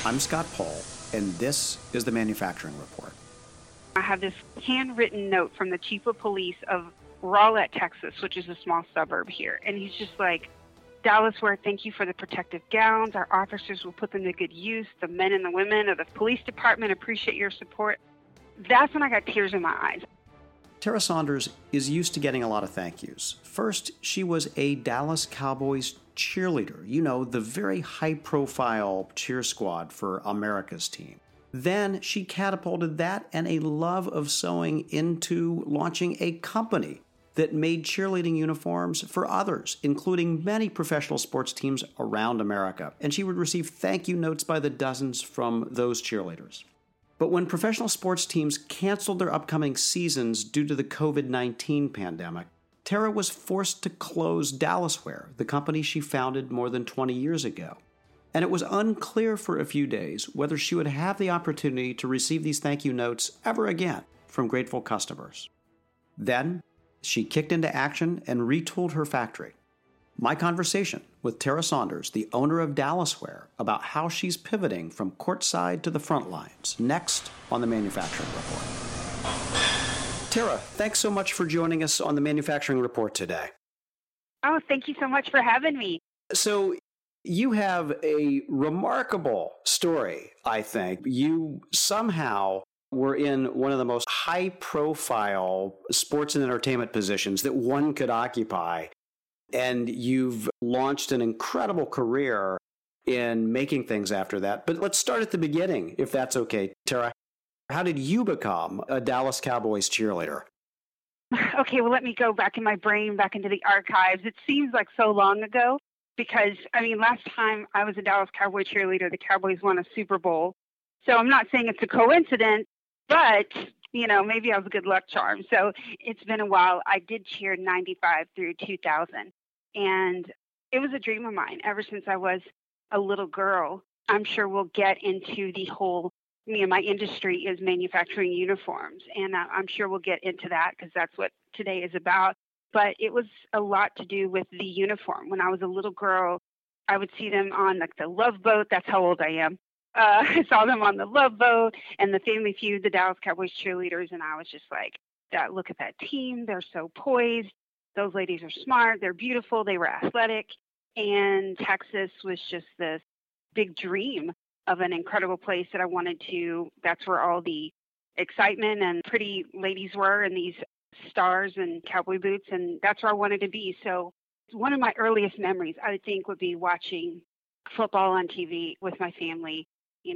I'm Scott Paul, and this is the Manufacturing Report. I have this handwritten note from the chief of police of Rowlett, Texas, which is a small suburb here. And he's just like, Dallas Ware, thank you for the protective gowns. Our officers will put them to good use. The men and the women of the police department appreciate your support. That's when I got tears in my eyes. Tara Saunders is used to getting a lot of thank yous. First, she was a Dallas Cowboys cheerleader. You know, the very high-profile cheer squad for America's team. Then she catapulted that and a love of sewing into launching a company that made cheerleading uniforms for others, including many professional sports teams around America. And she would receive thank you notes by the dozens from those cheerleaders. But when professional sports teams canceled their upcoming seasons due to the COVID-19 pandemic, Tara was forced to close Dallas Ware, the company she founded more than 20 years ago. And it was unclear for a few days whether she would have the opportunity to receive these thank you notes ever again from grateful customers. Then, she kicked into action and retooled her factory. My conversation with Tara Saunders, the owner of Dallas Ware, about how she's pivoting from courtside to the front lines, next on the Manufacturing Report. Tara, thanks so much for joining us on the Manufacturing Report today. Oh, thank you so much for having me. So, you have a remarkable story, I think. You somehow were in one of the most high-profile sports and entertainment positions that one could occupy. And you've launched an incredible career in making things after that. But let's start at the beginning, if that's okay, Tara. How did you become a Dallas Cowboys cheerleader? Okay, well, let me go back in my brain, back into the archives. It seems like so long ago because, last time I was a Dallas Cowboy cheerleader, the Cowboys won a Super Bowl. So I'm not saying it's a coincidence, but maybe I was a good luck charm. So it's been a while. I did cheer 95 through 2000. And it was a dream of mine ever since I was a little girl. I'm sure we'll get into the whole, my industry is manufacturing uniforms. And I'm sure we'll get into that because that's what today is about. But it was a lot to do with the uniform. When I was a little girl, I would see them on the Love Boat. That's how old I am. I saw them on the Love Boat and the Family Feud, the Dallas Cowboys cheerleaders, and I was just like, look at that team. They're so poised. Those ladies are smart. They're beautiful. They were athletic. And Texas was just this big dream of an incredible place that I wanted to. That's where all the excitement and pretty ladies were and these stars and cowboy boots, and that's where I wanted to be. So one of my earliest memories, I think, would be watching football on TV with my family,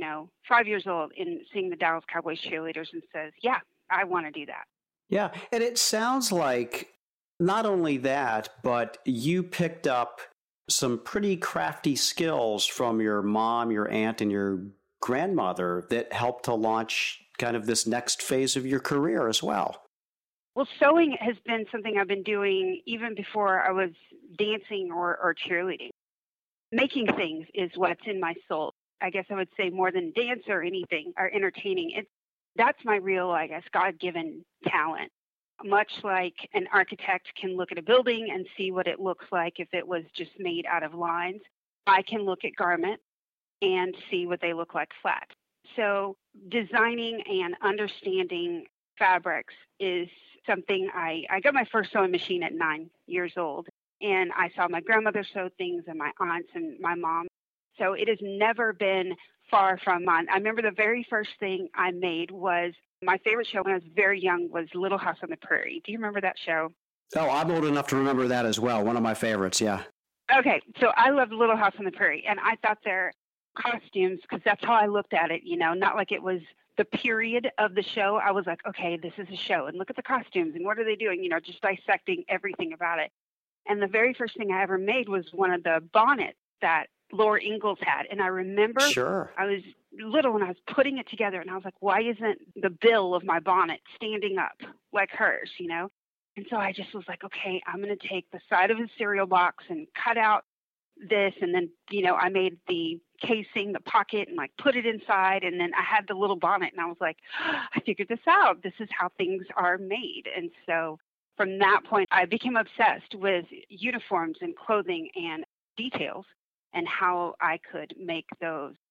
5 years old, and seeing the Dallas Cowboys cheerleaders and says, yeah, I want to do that. Yeah, and it sounds like not only that, but you picked up some pretty crafty skills from your mom, your aunt, and your grandmother that helped to launch kind of this next phase of your career as well. Well, sewing has been something I've been doing even before I was dancing or cheerleading. Making things is what's in my soul. I guess I would say more than dance or anything or entertaining. That's my real, God-given talent. Much like an architect can look at a building and see what it looks like if it was just made out of lines, I can look at garments and see what they look like flat. So designing and understanding fabrics is something I got my first sewing machine at 9 years old. And I saw my grandmother sew things and my aunts and my mom. So it has never been far from mine. I remember the very first thing I made was my favorite show when I was very young was Little House on the Prairie. Do you remember that show? Oh, I'm old enough to remember that as well. One of my favorites, yeah. Okay, so I loved Little House on the Prairie, and I thought their costumes, because that's how I looked at it, not like it was the period of the show. I was like, okay, this is a show, and look at the costumes, and what are they doing? Just dissecting everything about it. And the very first thing I ever made was one of the bonnets that Laura Ingalls had. And I remember I was little when I was putting it together, and I was like, why isn't the bill of my bonnet standing up like hers, And so I just was like, okay, I'm going to take the side of a cereal box and cut out this. And then, I made the casing, the pocket, and put it inside. And then I had the little bonnet, and I was like, I figured this out. This is how things are made. And so from that point, I became obsessed with uniforms and clothing and details and how I could make those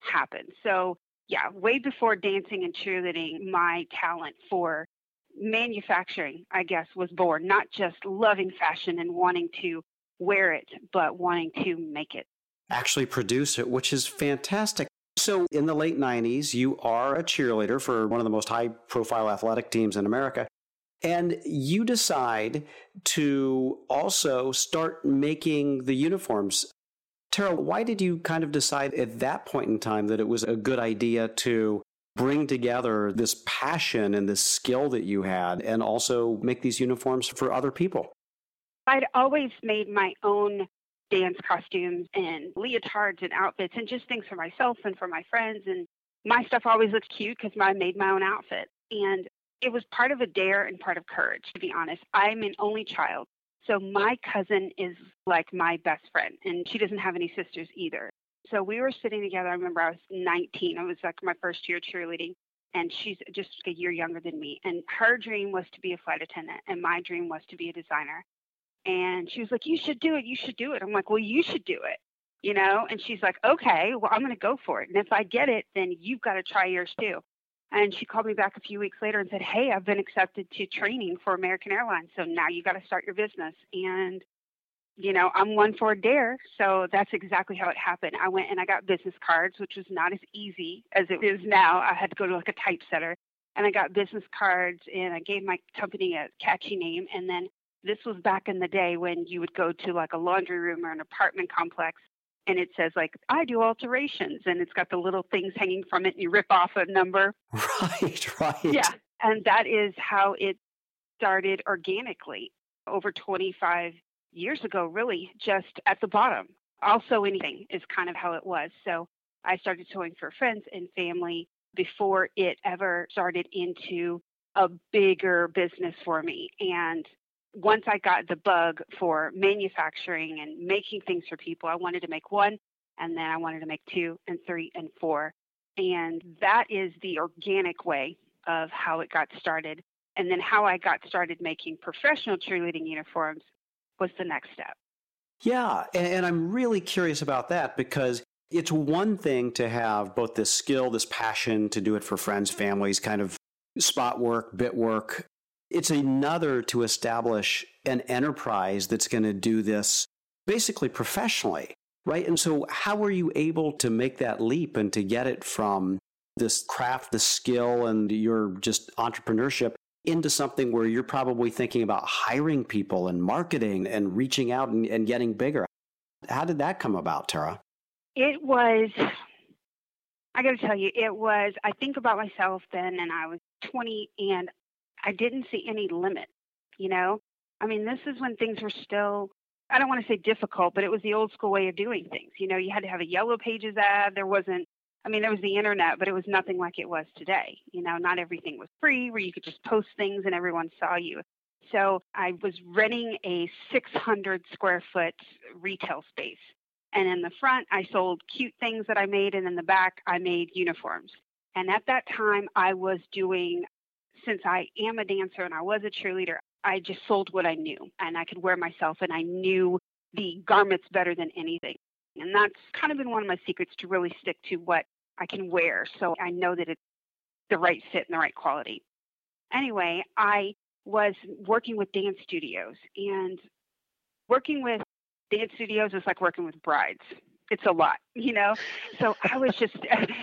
happen. So yeah, way before dancing and cheerleading, my talent for manufacturing, I guess, was born, not just loving fashion and wanting to wear it, but wanting to make it. Actually produce it, which is fantastic. So in the late 90s, you are a cheerleader for one of the most high profile athletic teams in America. And you decide to also start making the uniforms. Tara, why did you kind of decide at that point in time that it was a good idea to bring together this passion and this skill that you had and also make these uniforms for other people? I'd always made my own dance costumes and leotards and outfits and just things for myself and for my friends. And my stuff always looked cute because I made my own outfit. And it was part of a dare and part of courage, to be honest. I'm an only child. So my cousin is like my best friend, and she doesn't have any sisters either. So we were sitting together. I remember I was 19. It was like my first year cheerleading, and she's just a year younger than me. And her dream was to be a flight attendant, and my dream was to be a designer. And she was like, you should do it. You should do it. I'm like, well, you should do it, you know? And she's like, okay, well, I'm going to go for it. And if I get it, then you've got to try yours too. And she called me back a few weeks later and said, hey, I've been accepted to training for American Airlines. So now you got to start your business. And, you know, I'm one for a dare. So that's exactly how it happened. I went and I got business cards, which was not as easy as it is now. I had to go to like a typesetter, and I got business cards, and I gave my company a catchy name. And then this was back in the day when you would go to like a laundry room or an apartment complex, and it says like, I do alterations, and it's got the little things hanging from it, and you rip off a number. Right, right. Yeah. And that is how it started organically over 25 years ago, really, just at the bottom. Also, anything is kind of how it was. So I started sewing for friends and family before it ever started into a bigger business for me. And once I got the bug for manufacturing and making things for people, I wanted to make one, and then I wanted to make two and three and four. And that is the organic way of how it got started. And then how I got started making professional cheerleading uniforms was the next step. Yeah, and I'm really curious about that because it's one thing to have both this skill, this passion to do it for friends, families, kind of spot work, bit work. It's another to establish an enterprise that's going to do this basically professionally, right? And so how were you able to make that leap and to get it from this craft, the skill, and your just entrepreneurship into something where you're probably thinking about hiring people and marketing and reaching out and getting bigger? How did that come about, Tara? It was, I got to tell you, I think about myself then, and I was 20, and I didn't see any limit, you know? I mean, this is when things were still, I don't want to say difficult, but it was the old school way of doing things. You know, you had to have a Yellow Pages ad. There was the internet, but it was nothing like it was today. You know, not everything was free where you could just post things and everyone saw you. So I was renting a 600 square foot retail space. And in the front, I sold cute things that I made. And in the back, I made uniforms. And at that time, I was doing, since I am a dancer and I was a cheerleader, I just sold what I knew, and I could wear myself, and I knew the garments better than anything. And that's kind of been one of my secrets, to really stick to what I can wear, so I know that it's the right fit and the right quality. Anyway, I was working with dance studios, and working with dance studios is like working with brides. It's a lot, you know? So I was just,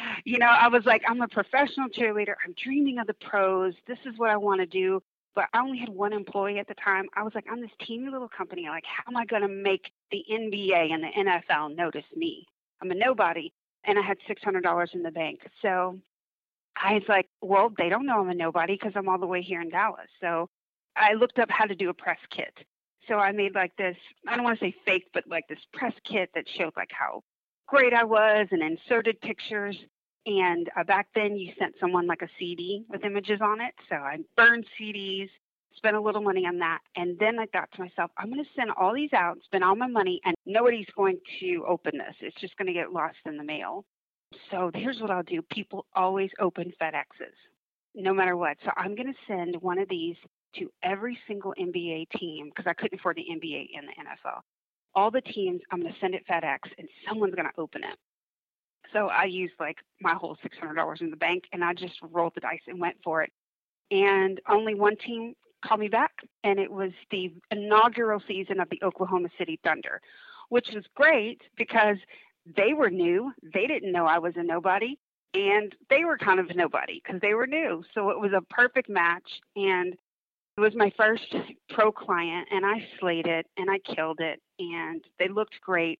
I was like, I'm a professional cheerleader. I'm dreaming of the pros. This is what I want to do. But I only had one employee at the time. I was like, I'm this teeny little company. Like, how am I going to make the NBA and the NFL notice me? I'm a nobody. And I had $600 in the bank. So I was like, well, they don't know I'm a nobody because I'm all the way here in Dallas. So I looked up how to do a press kit. So I made like this, I don't want to say fake, but like this press kit that showed like how great I was, and inserted pictures. And back then you sent someone like a CD with images on it. So I burned CDs, spent a little money on that. And then I thought to myself, I'm going to send all these out, spend all my money, and nobody's going to open this. It's just going to get lost in the mail. So here's what I'll do. People always open FedExes, no matter what. So I'm going to send one of these to every single NBA team, because I couldn't afford the NBA and the NFL. All the teams, I'm going to send it FedEx, and someone's going to open it. So I used like my whole $600 in the bank, and I just rolled the dice and went for it. And only one team called me back, and it was the inaugural season of the Oklahoma City Thunder, which was great because they were new. They didn't know I was a nobody, and they were kind of a nobody because they were new. So it was a perfect match, and it was my first pro client, and I slayed it, and I killed it, and they looked great.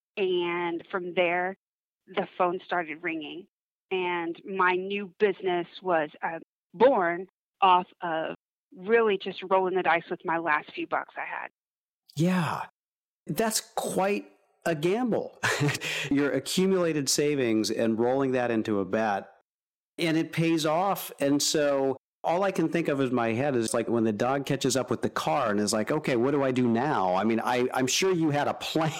And from there, the phone started ringing, and my new business was born off of really just rolling the dice with my last few bucks I had. Yeah, that's quite a gamble. Your accumulated savings and rolling that into a bet, and it pays off. And so all I can think of in my head is like when the dog catches up with the car and is like, okay, what do I do now? I mean, I'm sure you had a plan.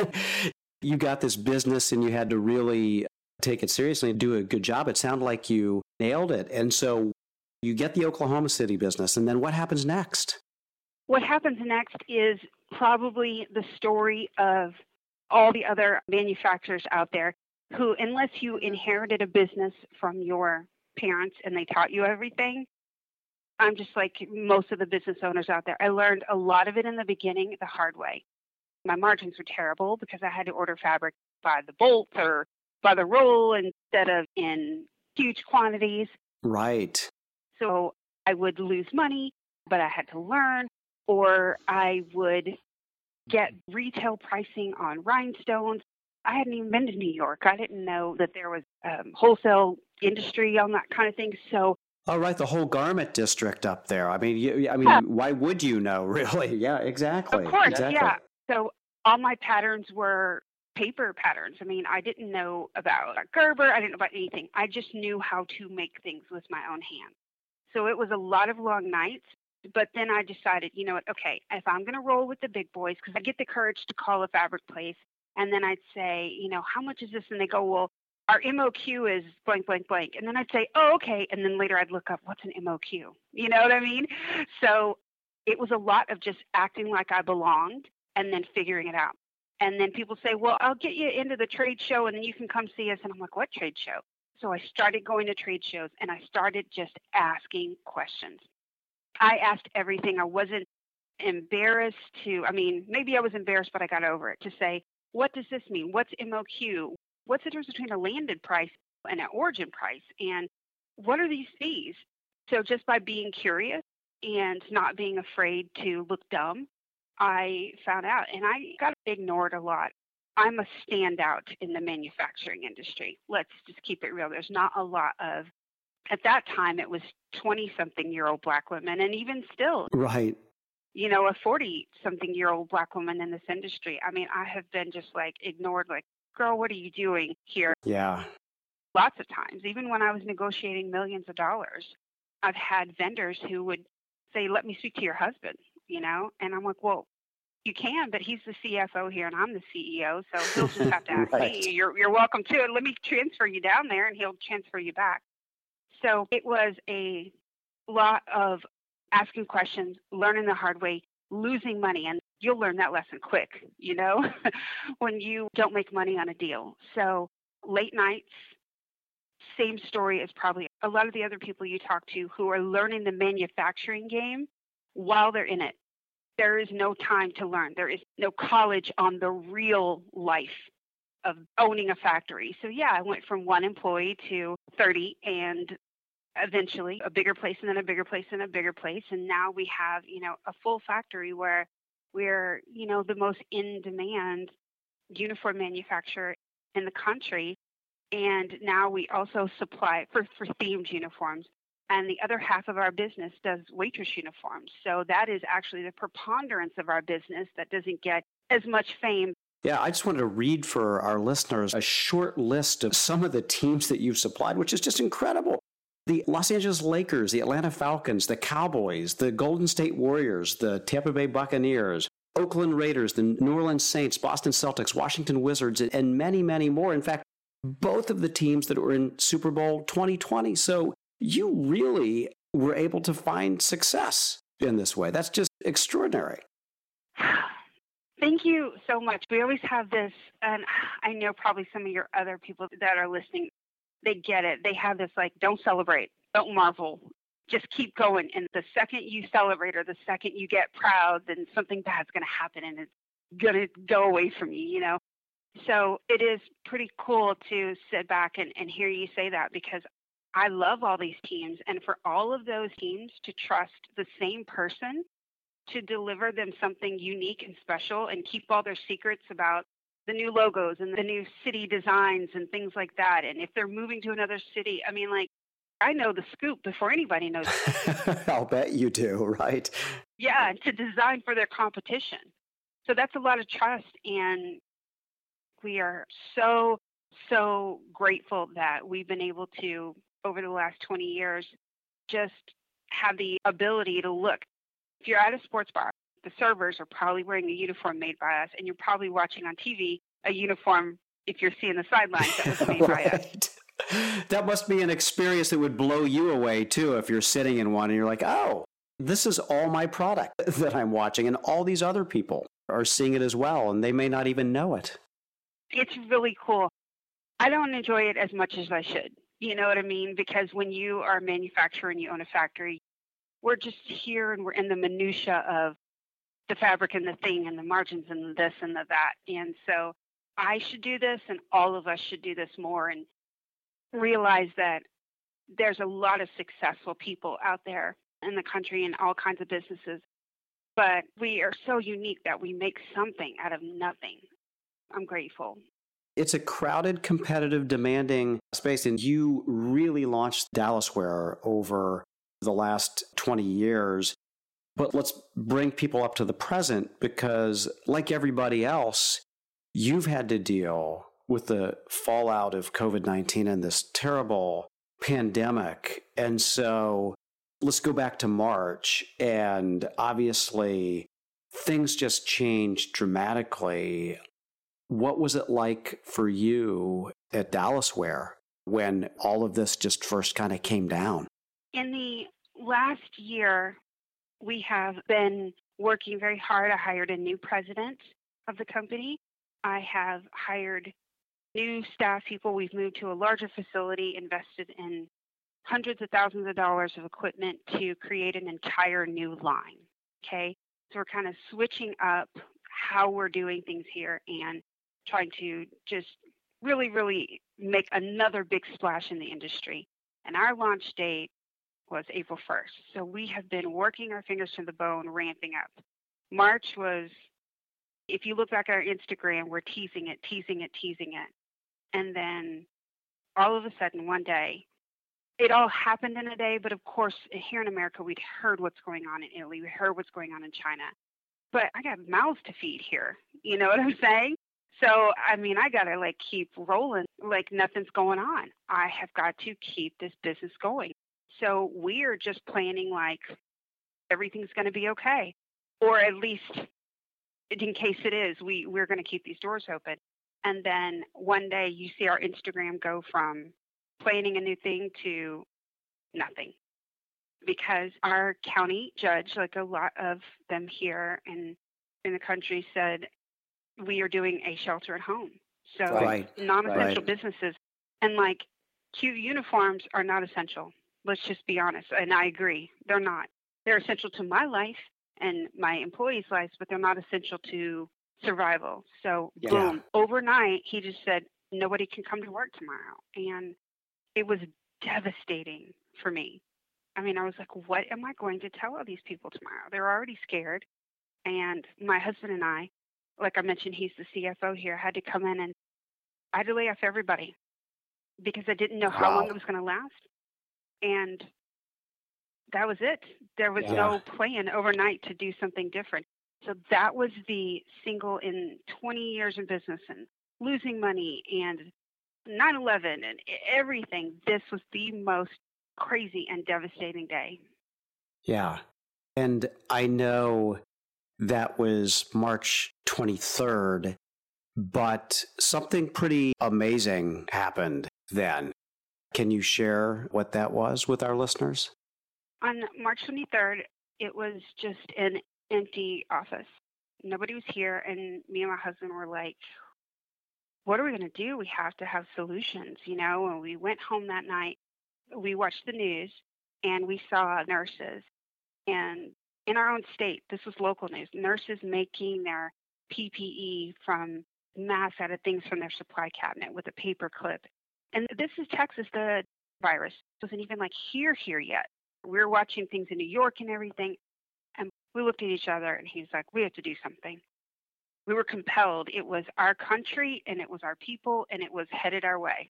You got this business and you had to really take it seriously and do a good job. It sounded like you nailed it. And so you get the Oklahoma City business, and then what happens next? What happens next is probably the story of all the other manufacturers out there who, unless you inherited a business from your parents and they taught you everything, I'm just like most of the business owners out there. I learned a lot of it in the beginning the hard way. My margins were terrible because I had to order fabric by the bolt or by the roll instead of in huge quantities. Right. So I would lose money, but I had to learn, or I would get retail pricing on rhinestones. I hadn't even been to New York. I didn't know that there was wholesale industry on that kind of thing. So, oh, right, the whole garment district up there. I mean, yeah. Why would you know, really? Yeah, exactly. Of course, exactly. Yeah. So all my patterns were paper patterns. I mean, I didn't know about Gerber. I didn't know about anything. I just knew how to make things with my own hands. So it was a lot of long nights. But then I decided, you know what, okay, if I'm going to roll with the big boys, because I get the courage to call a fabric place, and then I'd say, you know, how much is this? And they go, well, our MOQ is blank, blank, blank. And then I'd say, oh, okay. And then later I'd look up, what's an MOQ? You know what I mean? So it was a lot of just acting like I belonged and then figuring it out. And then people say, well, I'll get you into the trade show and then you can come see us. And I'm like, what trade show? So I started going to trade shows and I started just asking questions. I asked everything. I wasn't embarrassed maybe I was embarrassed, but I got over it to say, what does this mean? What's MOQ? What's the difference between a landed price and an origin price? And what are these fees? So just by being curious and not being afraid to look dumb, I found out, and I got ignored a lot. I'm a standout in the manufacturing industry. Let's just keep it real. There's not a lot of, at that time, it was 20-something-year-old Black women, and even still, right, you know, a 40-something-year-old Black woman in this industry. I mean, I have been just like ignored, like, girl, what are you doing here? Yeah. Lots of times, even when I was negotiating millions of dollars, I've had vendors who would say, let me speak to your husband, you know? And I'm like, well, you can, but he's the CFO here and I'm the CEO, so he'll just have to ask right. me. You're welcome to it. Let me transfer you down there and he'll transfer you back. So it was a lot of asking questions, learning the hard way, losing money. And you'll learn that lesson quick, you know, when you don't make money on a deal. So late nights, same story as probably a lot of the other people you talk to who are learning the manufacturing game while they're in it. There is no time to learn. There is no college on the real life of owning a factory. So yeah, I went from one employee to 30 and eventually a bigger place and then a bigger place and a bigger place. And now we have, you know, a full factory where we're, you know, the most in-demand uniform manufacturer in the country. And now we also supply for themed uniforms. And the other half of our business does waitress uniforms. So that is actually the preponderance of our business that doesn't get as much fame. Yeah, I just wanted to read for our listeners a short list of some of the teams that you've supplied, which is just incredible. The Los Angeles Lakers, the Atlanta Falcons, the Cowboys, the Golden State Warriors, the Tampa Bay Buccaneers, Oakland Raiders, the New Orleans Saints, Boston Celtics, Washington Wizards, and many, many more. In fact, both of the teams that were in Super Bowl 2020. So you really were able to find success in this way. That's just extraordinary. Thank you so much. We always have this, and I know probably some of your other people that are listening, they get it. They have this like, don't celebrate, don't marvel, just keep going. And the second you celebrate or the second you get proud, then something bad's going to happen and it's going to go away from you, you know? So it is pretty cool to sit back and hear you say that because I love all these teams. And for all of those teams to trust the same person to deliver them something unique and special and keep all their secrets about the new logos and the new city designs and things like that. And if they're moving to another city, I mean, like, I know the scoop before anybody knows. I'll bet you do, right? Yeah, to design for their competition. So that's a lot of trust. And we are so, so grateful that we've been able to, over the last 20 years, just have the ability to look. If you're at a sports bar, the servers are probably wearing a uniform made by us, and you're probably watching on TV a uniform, if you're seeing the sidelines, that was made by us. That must be an experience that would blow you away, too, if you're sitting in one and you're like, oh, this is all my product that I'm watching, and all these other people are seeing it as well, and they may not even know it. It's really cool. I don't enjoy it as much as I should. You know what I mean? Because when you are a manufacturer and you own a factory, we're just here and we're in the minutia of the fabric and the thing and the margins and the this and the that. And so I should do this and all of us should do this more and realize that there's a lot of successful people out there in the country and all kinds of businesses. But we are so unique that we make something out of nothing. I'm grateful. It's a crowded, competitive, demanding space, and you really launched Dallasware over the last 20 years. But let's bring people up to the present because, like everybody else, you've had to deal with the fallout of COVID-19 and this terrible pandemic. And so let's go back to March, and obviously things just changed dramatically. What was it like for you at Dallasware when all of this just first kind of came down? In the last year, we have been working very hard. I hired a new president of the company. I have hired new staff people. We've moved to a larger facility, invested in hundreds of thousands of dollars of equipment to create an entire new line. Okay. So we're kind of switching up how we're doing things here and trying to just really, really make another big splash in the industry. And our launch date was April 1st. So we have been working our fingers to the bone, ramping up. March was, if you look back at our Instagram, we're teasing it. And then all of a sudden, one day, it all happened in a day. But of course, here in America, we'd heard what's going on in Italy. We heard what's going on in China. But I got mouths to feed here. You know what I'm saying? So, I mean, I got to like keep rolling like nothing's going on. I have got to keep this business going. So we're just planning like everything's going to be okay. Or at least in case it is, we're going to keep these doors open. And then one day you see our Instagram go from planning a new thing to nothing. Because our county judge, like a lot of them here in the country, said, we are doing a shelter at home. So non-essential businesses and like cute uniforms are not essential. Let's just be honest. And I agree. They're not. They're essential to my life and my employees' lives, but they're not essential to survival. So boom, overnight, he just said, nobody can come to work tomorrow. And it was devastating for me. I mean, I was like, what am I going to tell all these people tomorrow? They're already scared. And my husband and I, like I mentioned, he's the CFO here, had to come in and I had to lay off everybody because I didn't know how long it was going to last. And that was it. There was no plan overnight to do something different. So that was the single in 20 years in business and losing money and 9/11 and everything. This was the most crazy and devastating day. Yeah. And I know that was March 23rd, but something pretty amazing happened then. Can you share what that was with our listeners? On March 23rd, it was just an empty office. Nobody was here. And me and my husband were like, what are we going to do? We have to have solutions, And we went home that night. We watched the news and we saw nurses. And in our own state, this was local news, nurses making their PPE from mask out of things from their supply cabinet with a paper clip. And this is Texas. The virus wasn't even like here yet. We were watching things in New York and everything. And we looked at each other and he's like, we have to do something. We were compelled. It was our country and it was our people and it was headed our way,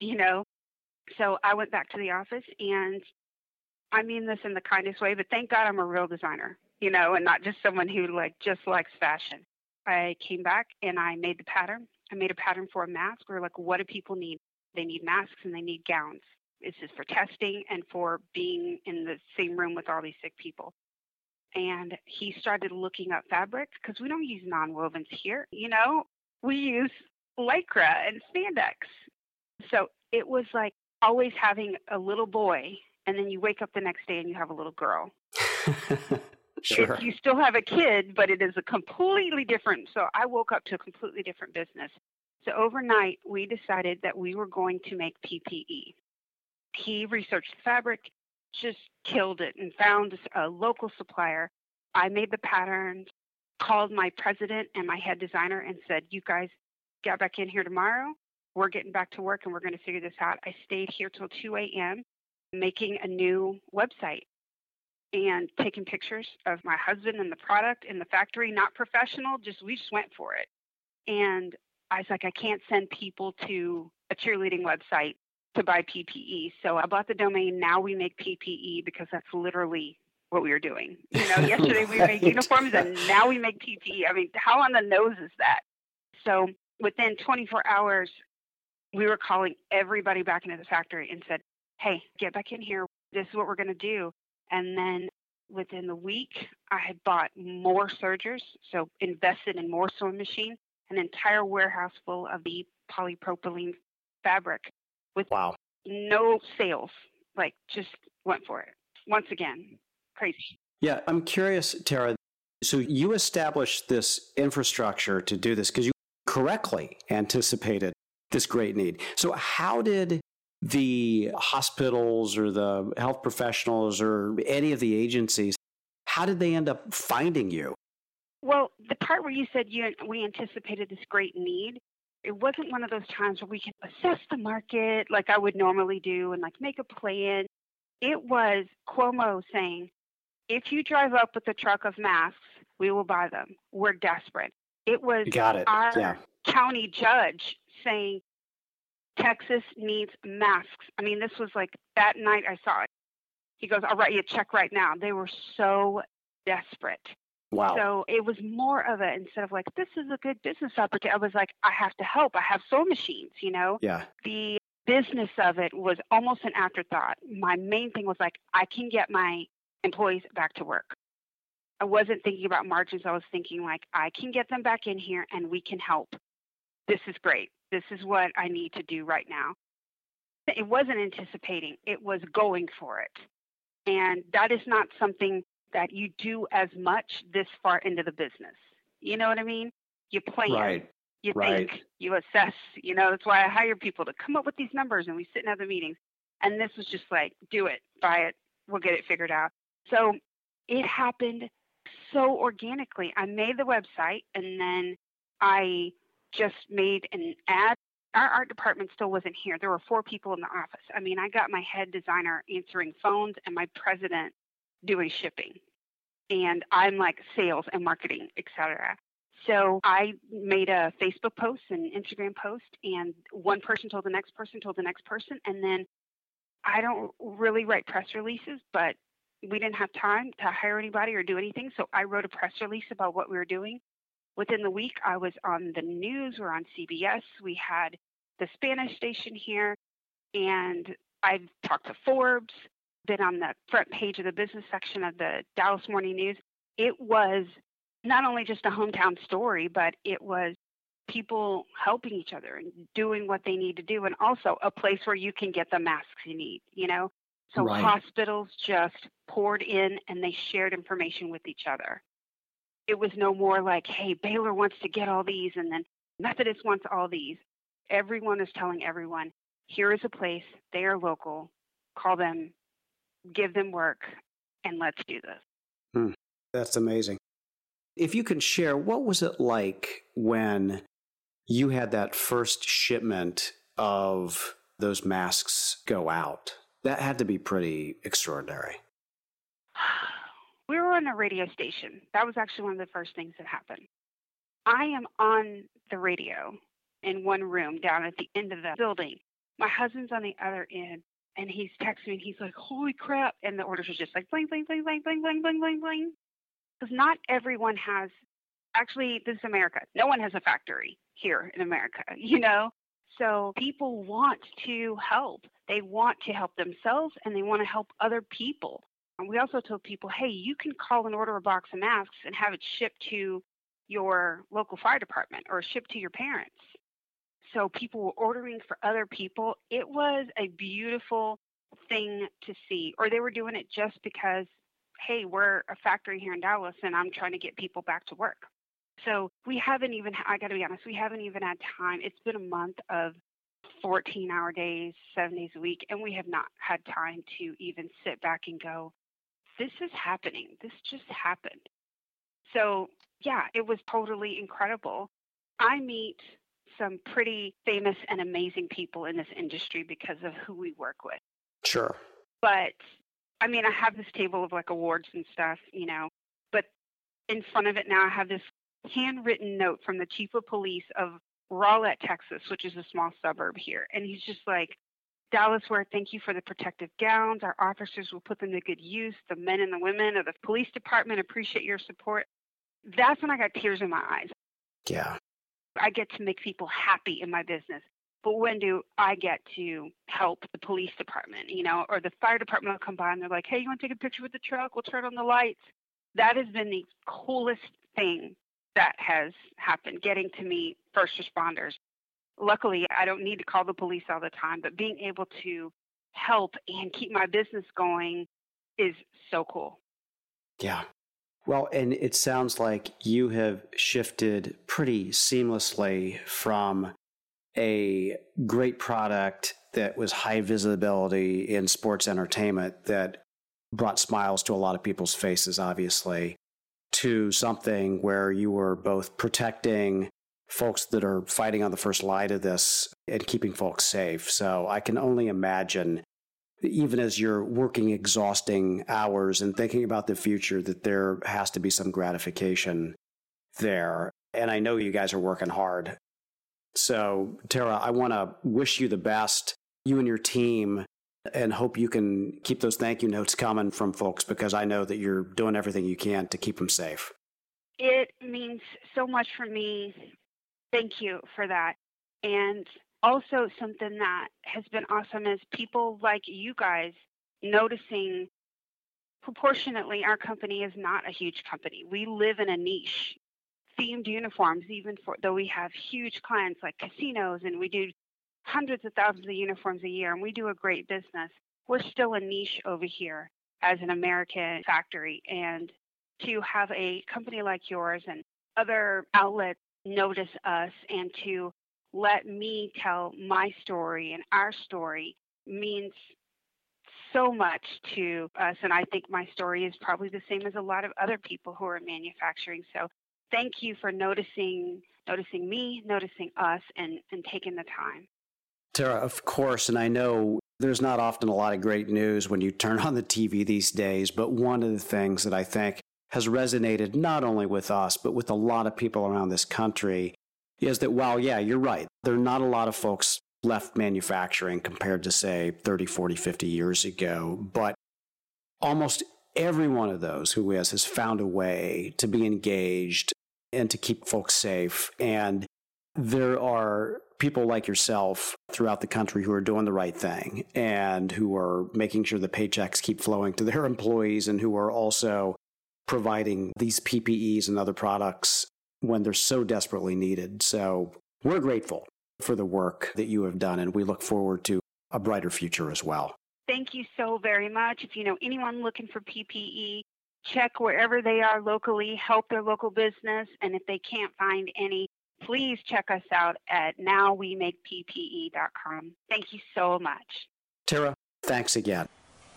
So I went back to the office, and I mean this in the kindest way, but thank God I'm a real designer, and not just someone who just likes fashion. I came back and I made the pattern. I made a pattern for a mask. We were like, what do people need? They need masks and they need gowns. This is for testing and for being in the same room with all these sick people. And he started looking up fabric because we don't use nonwovens here, we use Lycra and spandex. So it was like always having a little boy, and then you wake up the next day and you have a little girl. Sure. You still have a kid, but it is a completely different. So I woke up to a completely different business. So overnight, we decided that we were going to make PPE. He researched the fabric, just killed it, and found a local supplier. I made the patterns, called my president and my head designer and said, you guys get back in here tomorrow. We're getting back to work and we're going to figure this out. I stayed here till 2 a.m. making a new website and taking pictures of my husband and the product in the factory, not professional, we just went for it. And I was like, I can't send people to a cheerleading website to buy PPE. So I bought the domain, Now We Make PPE, because that's literally what we were doing. Yesterday we made uniforms and now we make PPE. I mean, how on the nose is that? So within 24 hours, we were calling everybody back into the factory and said, hey, get back in here. This is what we're going to do. And then within the week, I had bought more sergers, so invested in more sewing machines, an entire warehouse full of the polypropylene fabric with no sales, just went for it. Once again, crazy. Yeah, I'm curious, Tara. So you established this infrastructure to do this because you correctly anticipated this great need. So how did the hospitals or the health professionals or any of the agencies, how did they end up finding you? Well, the part where you said we anticipated this great need, it wasn't one of those times where we can assess the market like I would normally do and make a plan. It was Cuomo saying, if you drive up with a truck of masks, we will buy them. We're desperate. It was our county judge saying, Texas needs masks. I mean, this was that night I saw it. He goes, I'll write you a check right now. They were so desperate. Wow. So it was more of it, instead of this is a good business opportunity. I was like, I have to help. I have sewing machines, Yeah. The business of it was almost an afterthought. My main thing was I can get my employees back to work. I wasn't thinking about margins. I was thinking I can get them back in here and we can help. This is great. This is what I need to do right now. It wasn't anticipating. It was going for it. And that is not something that you do as much this far into the business. You know what I mean? You plan. Right. You think. You assess. That's why I hire people to come up with these numbers, and we sit in other meetings. And this was just do it, buy it, we'll get it figured out. So it happened so organically. I made the website, and then I just made an ad. Our art department still wasn't here. There were 4 people in the office. I mean, I got my head designer answering phones and my president doing shipping. And I'm sales and marketing, etc. So I made a Facebook post and Instagram post, and one person told the next person, and then I don't really write press releases, but we didn't have time to hire anybody or do anything. So I wrote a press release about what we were doing. Within the week, I was on the news. We're on CBS. We had the Spanish station here, and I've talked to Forbes, been on the front page of the business section of the Dallas Morning News. It was not only just a hometown story, but it was people helping each other and doing what they need to do, and also a place where you can get the masks you need, So hospitals just poured in and they shared information with each other. It was no more like, hey, Baylor wants to get all these and then Methodist wants all these. Everyone is telling everyone, here is a place, they are local, call them, give them work, and let's do this. That's amazing. If you can share, what was it like when you had that first shipment of those masks go out? That had to be pretty extraordinary. We were on a radio station. That was actually one of the first things that happened. I am on the radio in one room down at the end of the building. My husband's on the other end, and he's texting me, and he's like, holy crap. And the orders are just like, bling, bling, bling, bling, bling, bling, bling, bling, bling. Because not everyone has, actually, this is America. No one has a factory here in America, you know? So people want to help. They want to help themselves, and they want to help other people. And we also told people, hey, you can call and order a box of masks and have it shipped to your local fire department or shipped to your parents. So people were ordering for other people. It was a beautiful thing to see. Or they were doing it just because, hey, we're a factory here in Dallas and I'm trying to get people back to work. So we haven't even, I got to be honest, we haven't even had time. It's been a month of 14-hour days, 7 days a week, and we have not had time to even sit back and go, this is happening. This just happened. So, yeah, it was totally incredible. I meet some pretty famous and amazing people in this industry because of who we work with. Sure. But, I mean, I have this table of like awards and stuff, you know, but in front of it now I have this handwritten note from the chief of police of Rowlett, Texas, which is a small suburb here. And he's just like, Dallas Ware, thank you for the protective gowns. Our officers will put them to good use. The men and the women of the police department appreciate your support. That's when I got tears in my eyes. Yeah. I get to make people happy in my business. But when do I get to help the police department, you know, or the fire department will come by and they're like, hey, you want to take a picture with the truck? We'll turn on the lights. That has been the coolest thing that has happened, getting to meet first responders. Luckily, I don't need to call the police all the time, but being able to help and keep my business going is so cool. Yeah. Well, and it sounds like you have shifted pretty seamlessly from a great product that was high visibility in sports entertainment that brought smiles to a lot of people's faces, obviously, to something where you were both protecting folks that are fighting on the first line of this and keeping folks safe. So I can only imagine, even as you're working exhausting hours and thinking about the future, that there has to be some gratification there. And I know you guys are working hard. So, Tara, I want to wish you the best, you and your team, and hope you can keep those thank you notes coming from folks, because I know that you're doing everything you can to keep them safe. It means so much for me. Thank you for that. And also something that has been awesome is people like you guys noticing proportionately our company is not a huge company. We live in a niche. Themed uniforms, even though we have huge clients like casinos and we do hundreds of thousands of uniforms a year and we do a great business, we're still a niche over here as an American factory. And to have a company like yours and other outlets notice us and to let me tell my story and our story means so much to us. And I think my story is probably the same as a lot of other people who are in manufacturing. So thank you for noticing me, noticing us, and taking the time. Tara, of course, and I know there's not often a lot of great news when you turn on the TV these days, but one of the things that I think has resonated not only with us, but with a lot of people around this country is that, while, yeah, you're right, there are not a lot of folks left manufacturing compared to, say, 30, 40, 50 years ago, but almost every one of those who has found a way to be engaged and to keep folks safe. And there are people like yourself throughout the country who are doing the right thing and who are making sure the paychecks keep flowing to their employees and who are also providing these PPEs and other products when they're so desperately needed. So we're grateful for the work that you have done, and we look forward to a brighter future as well. Thank you so very much. If you know anyone looking for PPE, check wherever they are locally, help their local business, and if they can't find any, please check us out at nowwemakepppe.com. Thank you so much. Tara, thanks again.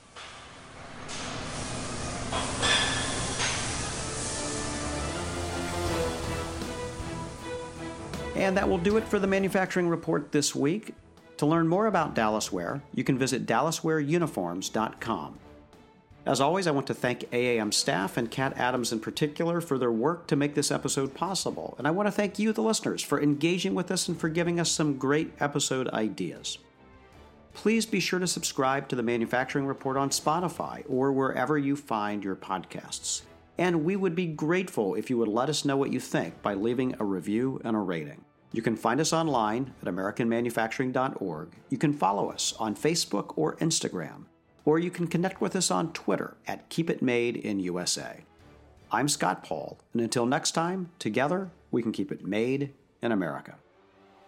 And that will do it for the Manufacturing Report this week. To learn more about Dallasware, you can visit dallaswareuniforms.com. As always, I want to thank AAM staff and Kat Adams in particular for their work to make this episode possible. And I want to thank you, the listeners, for engaging with us and for giving us some great episode ideas. Please be sure to subscribe to the Manufacturing Report on Spotify or wherever you find your podcasts. And we would be grateful if you would let us know what you think by leaving a review and a rating. You can find us online at americanmanufacturing.org. You can follow us on Facebook or Instagram, or you can connect with us on Twitter at KeepItMadeInUSA. I'm Scott Paul, and until next time, together we can keep it made in America.